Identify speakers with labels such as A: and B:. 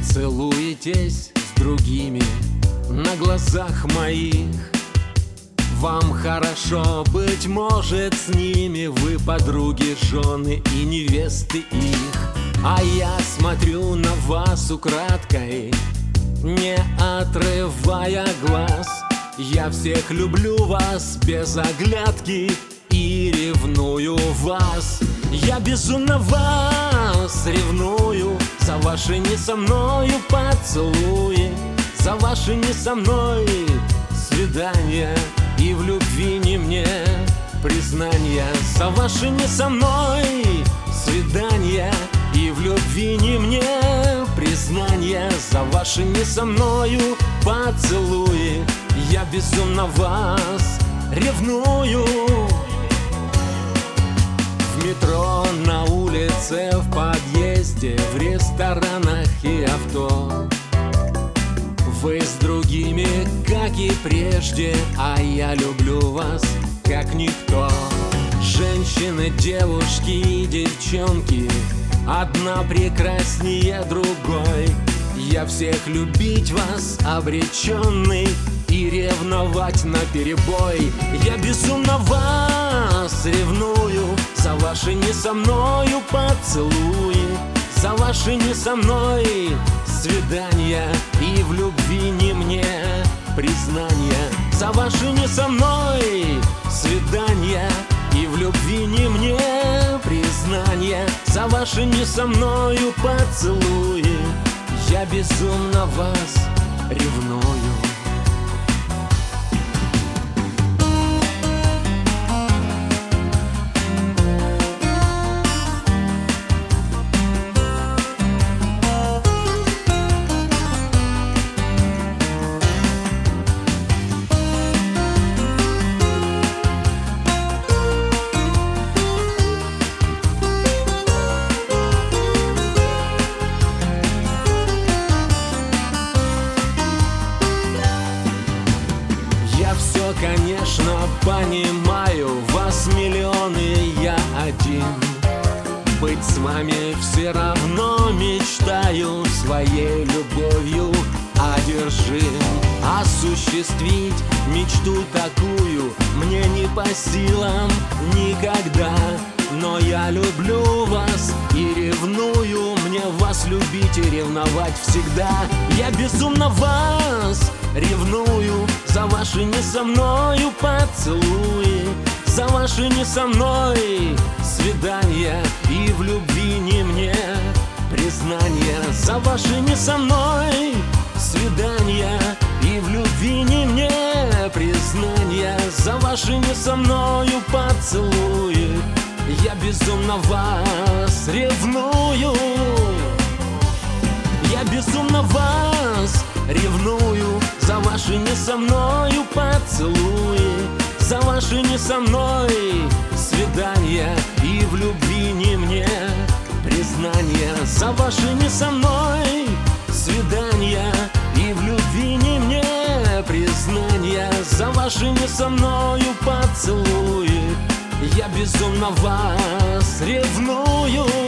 A: Целуетесь с другими на глазах моих. Вам хорошо, быть может, с ними. Вы подруги, жены и невесты их. А я смотрю на вас украдкой, не отрывая глаз. Я всех люблю вас без оглядки и ревную вас. Я безумно вас ревную за ваши не со мною поцелуи, за ваши не со мной свидания и в любви не мне признания. За ваши не со мной свидания и в любви не мне признания. За ваши не со мною поцелуи я безумно вас ревную. В метро, на улице, в подъезде, в ресторанах и авто вы с другими, как и прежде, а я люблю вас, как никто. Женщины, девушки и девчонки, одна прекраснее другой. Я всех любить вас обреченный и ревновать наперебой. Я безумно вас ревную за ваши не со мною поцелуи, за ваши не со мной свидания и в любви не мне признания. За ваши не со мной свидания и в любви не мне признания. За ваши не со мною поцелуи я безумно вас ревную. Конечно, понимаю, вас миллионы, я один. Быть с вами все равно мечтаю, своей любовью одержим. Осуществить мечту такую мне не по силам никогда. Но я люблю вас и ревную, мне вас любить и ревновать всегда. Я безумно вас ревную за ваши не со мною поцелуи, за ваши не со мной свидания и в любви не мне признания. За ваши не со мной свидания и в любви не мне признания. За ваши не со мною поцелуи я безумно вас ревную. Я безумно вас ревную за ваши не со мною поцелуи, за ваши не со мной свидания и в любви не мне признания. За ваши не со мной свидания и в любви не мне признания. За ваши не со мною поцелуи я безумно вас ревную.